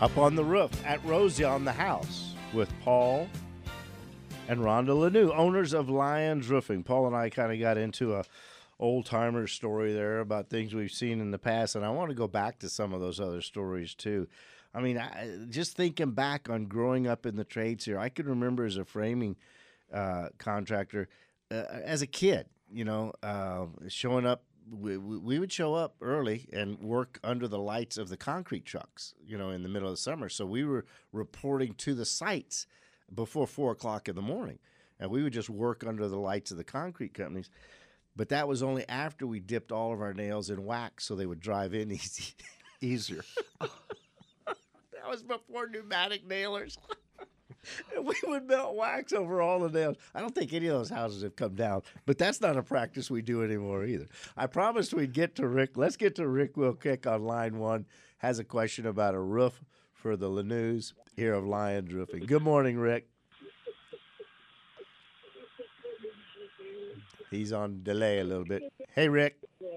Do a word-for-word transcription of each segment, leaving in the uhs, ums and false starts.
Up on the Roof at Rosie on the House with Paul and Rhonda Lanou, owners of Lyons Roofing. Paul and I kind of got into a old-timer story there about things we've seen in the past, and I want to go back to some of those other stories too. I mean, I, just thinking back on growing up in the trades here, I can remember as a framing uh, contractor, uh, as a kid, you know, uh, showing up. We, we would show up early and work under the lights of the concrete trucks, you know, in the middle of the summer. So we were reporting to the sites before four o'clock in the morning, and we would just work under the lights of the concrete companies. But that was only after we dipped all of our nails in wax so they would drive in easy. Easier. That was before pneumatic nailers. And we would melt wax over all the nails. I don't think any of those houses have come down, but that's not a practice we do anymore either. I promised we'd get to Rick. Let's get to Rick real quick on line one. Has a question about a roof for the Lanous here of Lyons Roofing. Good morning, Rick. He's on delay a little bit. Hey, Rick.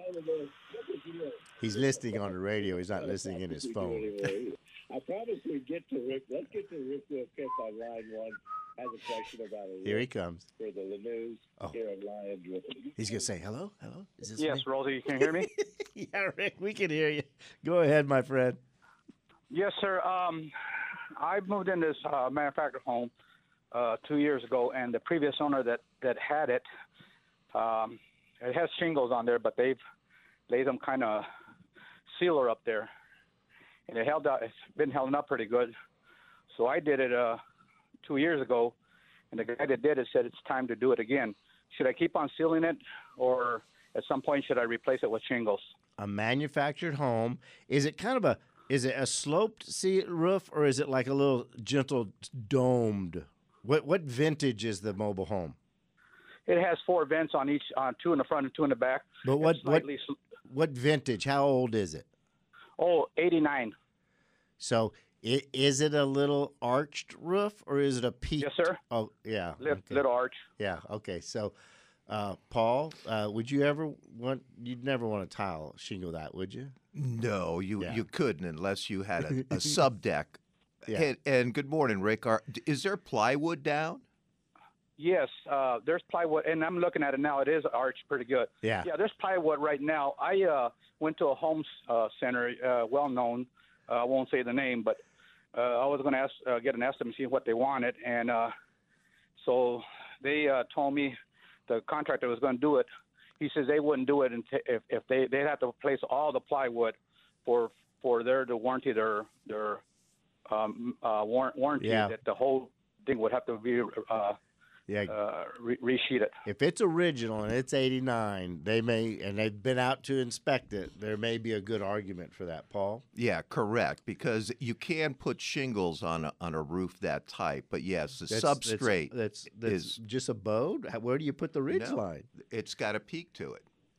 He's listening on the radio. He's not listening in his phone. I promise we'd get to Rick. Let's get to Rick real quick on line one. Has a question about a Here he comes. For the Lanous Oh. here of Lyons Roofing. He's going to say, hello, hello. Is this Yes, me? Rosie, you can hear me? Yeah, Rick, we can hear you. Go ahead, my friend. Yes, sir. Um, I moved in this uh, manufactured home uh, two years ago, and the previous owner that, that had it, um, it has shingles on there, but they've laid some kind of sealer up there, and it held out. It's been holding up pretty good. So I did it uh, two years ago, and the guy that did it said it's time to do it again. Should I keep on sealing it, or at some point should I replace it with shingles? A manufactured home. Is it kind of a is it a sloped sea roof, or is it like a little gentle domed? What what vintage is the mobile home? It has four vents on each, uh, two in the front and two in the back. But what It's what slightly sl- what vintage? How old is it? Oh, eighty-nine. So i- is it a little arched roof, or is it a peaked? Yes, sir. Oh, yeah. Little, okay. little arch. Yeah. Okay. So, uh, Paul, uh, would you ever want? You'd never want to tile shingle that, would you? No, you, Yeah. you couldn't unless you had a, a sub deck. Yeah. And, and good morning, Rick. Are, is there plywood down? Yes, uh, there's plywood, and I'm looking at it now. It is arched pretty good. Yeah. Yeah, there's plywood right now. I uh, went to a home uh, center, uh, well known. Uh, I won't say the name, but uh, I was going to ask, uh, get an estimate, see what they wanted, and uh, so they uh, told me the contractor was going to do it. He says they wouldn't do it until, if if they they'd have to replace all the plywood for for their to warranty their their um, uh, warrant, warranty Yeah. that the whole thing would have to be uh, Yeah. uh, re- resheet it. If it's original and it's eighty-nine, they may, and they've been out to inspect it, there may be a good argument for that, Paul. Yeah, correct. Because you can put shingles on a, on a roof that type. But yes, the That's- substrate, That's, that's, that's is- just a bowed? How- Where do you put the ridge No. line? it's got a peak to it.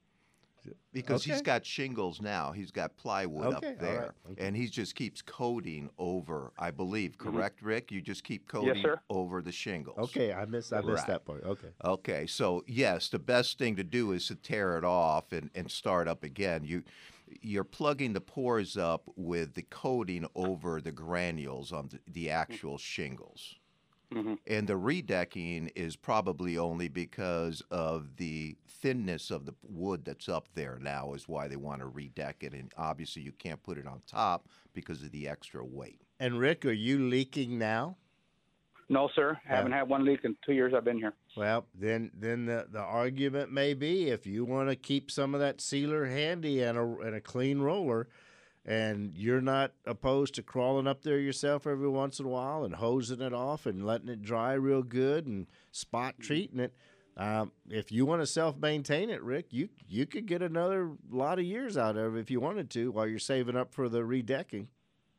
Because he's Okay. got shingles now. He's got plywood Okay, up all there. right, okay. And he just keeps coating over, I believe, correct, Rick? You just keep coating sir. over the shingles. Okay, I missed, I missed Right. that part. Okay. Okay, so yes, the best thing to do is to tear it off and, and start up again. You, you're plugging the pores up with the coating over the granules on the, the actual shingles. Mm-hmm. And the redecking is probably only because of the thinness of the wood that's up there now is why they want to redeck it. And obviously you can't put it on top because of the extra weight. And Rick, are you leaking now? No, sir. Yeah. Haven't had one leak in two years I've been here. Well, then, then the, the argument may be if you want to keep some of that sealer handy and a, and a clean roller, and you're not opposed to crawling up there yourself every once in a while and hosing it off and letting it dry real good and spot treating it. Um, if you want to self-maintain it, Rick, you you could get another lot of years out of it if you wanted to while you're saving up for the redecking.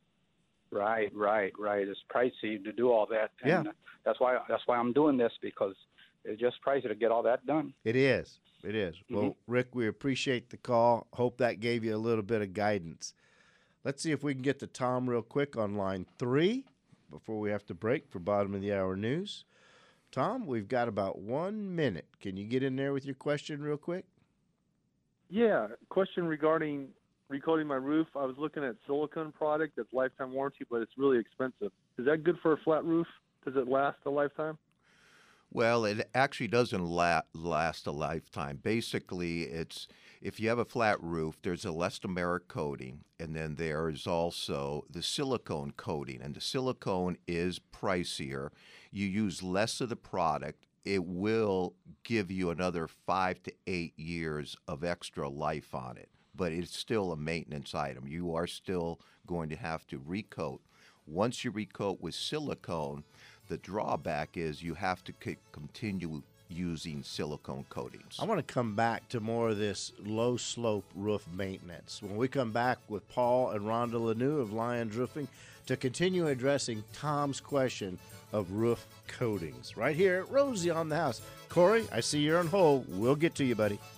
Right, right, right. It's pricey to do all that. Yeah. And uh, that's why that's why I'm doing this, because it's just pricey to get all that done. It is. It is. Well, Rick, we appreciate the call. Hope that gave you a little bit of guidance. Let's see if we can get to Tom real quick on line three before we have to break for bottom of the hour news. Tom, we've got about one minute. Can you get in there with your question real quick? Yeah, question regarding recoating my roof. I was looking at silicone product that's lifetime warranty, but it's really expensive. Is that good for a flat roof? Does it last a lifetime? Well, it actually doesn't la- last a lifetime. Basically, it's if you have a flat roof, there's elastomeric coating, and then there's also the silicone coating, and the silicone is pricier. You use less of the product. It will give you another five to eight years of extra life on it, but it's still a maintenance item. You are still going to have to recoat. Once you recoat with silicone, the drawback is you have to c- continue using silicone coatings. I want to come back to more of this low slope roof maintenance when we come back with Paul and Rhonda Lanou of Lyons Roofing to continue addressing Tom's question of roof coatings right here at Rosie on the House. Corey, I see you're on hold. We'll get to you, buddy.